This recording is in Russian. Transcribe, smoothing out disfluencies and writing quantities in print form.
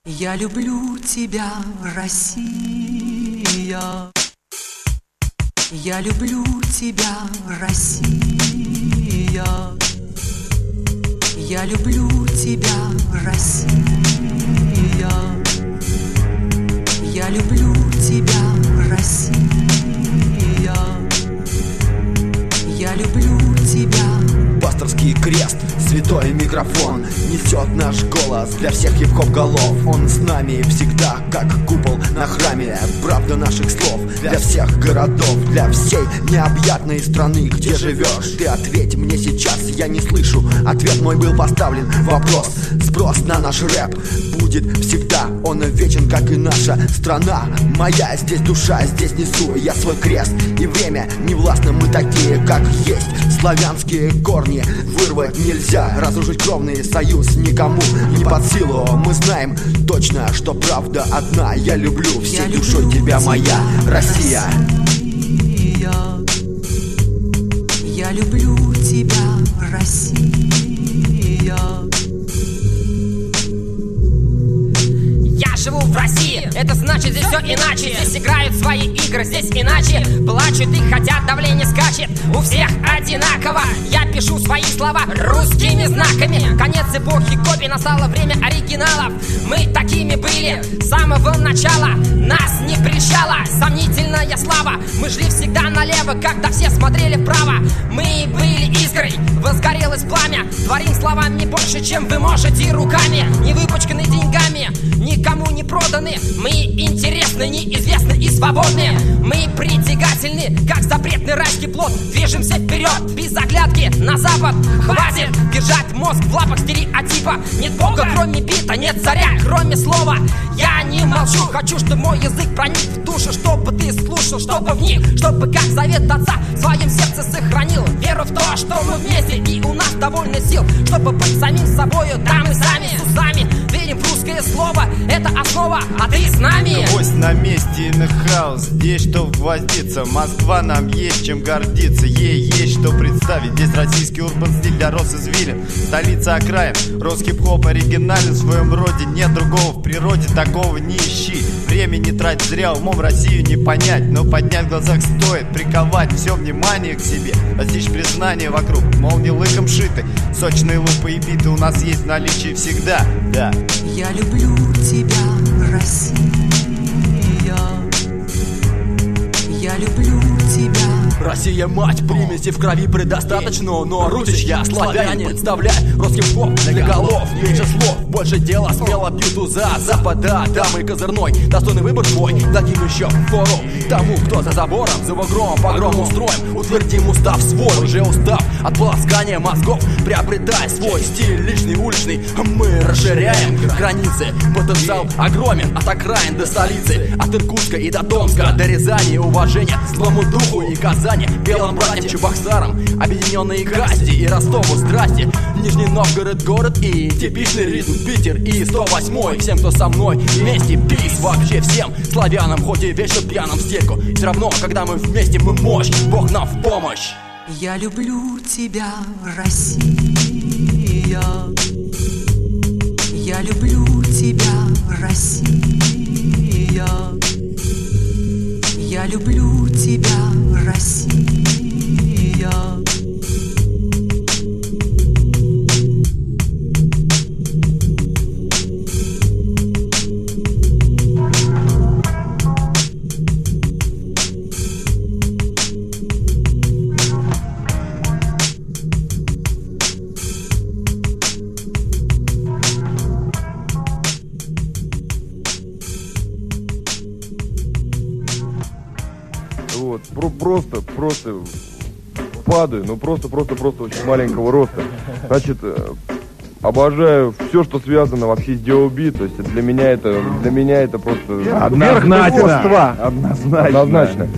Я люблю тебя, Россия. Я люблю тебя, Россия. Я люблю тебя, Россия. Я люблю тебя, Россия. Я люблю тебя. Пасторский крест, святой микрофон несет наш голос для всех хип-хоп голов. Он с нами всегда, как купол на храме. Правда наших слов для всех городов, для всей необъятной страны, где живешь. Ты ответь мне сейчас, я не слышу. Ответ мой был поставлен, вопрос. Спрос на наш рэп будет всегда. Он вечен, как и наша страна. Моя здесь душа, здесь несу я свой крест. И время не властно, мы такие, как есть. Славянские корни вырвать нельзя. Разрушить кровный союз никому не под силу. Мы знаем точно, что правда одна. Я люблю всей душой тебя, моя Россия. Я люблю тебя, Россия. Я живу в России, это значит здесь все иначе. Здесь играют свои игры, здесь иначе. Плачут и хотят, давление скачет. У всех одинаково. Я пишу свои слова русскими знаками. Конец эпохи копий, настало время оригиналов. Мы такими были с самого начала. Нас не прельщала сомнительная слава. Мы шли всегда налево, когда все смотрели вправо. Мы были искрой, возгорелось пламя. Творим словами больше, чем вы можете руками. Не выпачканы деньгами, никому не проданы. Мы интересны, неизвестны и свободны. Мы притягательны, как запретный райский плод. Движемся вперед, без оглядки на запад. Хватит держать мозг в лапах стереотипа. Нет бога, кроме бита, нет царя, кроме слова. Я не молчу, хочу, чтобы мой язык проник в душу. Чтобы ты слушал, чтобы в них, чтобы как завет отца в своем сердце сохранил веру в то, что мы вместе и у нас довольно сил, чтобы быть самим собою, да мы сами с усами. Верим в русское слово, это основа, а ты с нами. Гвоздь на месте, in the house, здесь что гвоздиться. Москва, нам есть чем гордиться, ей есть что представить. Здесь российский урбан стиль для Росизвилин, столица окраин. Рос-хип-хоп оригинален в своем роде, нет другого в природе, такого не ищи. Время не трать зря, умом Россию не понять, но поднять в глазах стоит, приковать все внимание к себе, достичь признания вокруг, мол, не лыком шиты. Сочные лупы и биты у нас есть в наличии всегда, да. Я люблю тебя, Россия. Я люблю тебя. Россия, мать, примеси в крови предостаточно. Но русич я, славянин, представляй русский хоп для голов. Меньше слов, больше дела, смело бью туза. Запада, дамы козырной, достойный выбор твой. Дадим еще фору тому, кто за забором, за бугром, погром устроим. Утвердим устав свой, уже устав от полоскания мозгов. Приобретай свой стиль личный, уличный. Мы расширяем границы. Потенциал огромен, от окраин до столицы. От Иркутска и до Томска, до Рязани. Уважение злому духу и Казани. Белым братьям Чебоксарам, объединенные Касти и Ростову здрасте. Нижний Новгород город и типичный ритм Питер и 108-й. Всем, кто со мной вместе, пис вообще всем славянам, хоть и вечно пьяным стельку. Все равно, когда мы вместе, мы мощь, Бог нам в помощь. Я люблю тебя, Россия. Я люблю тебя, Россия. Я люблю тебя, Россия. Вот, просто падаю, но просто очень маленького роста. Значит, обожаю все, что связано вообще с DOB, то есть для меня это просто однозначно. однозначно.